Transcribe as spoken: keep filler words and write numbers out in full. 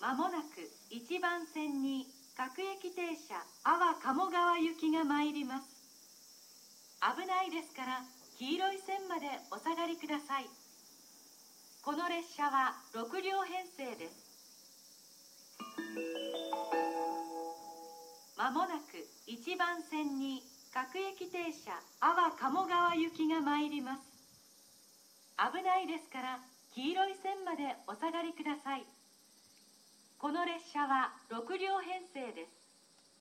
まもなくいちばん線に各駅停車阿波鴨川行きが参ります。危ないですから黄色い線までお下がりください。この列車はろく両編成です。まもなくいちばん線に各駅停車阿波鴨川行きが参ります。危ないですから黄色い線までお下がりください。この列車はろく両編成です。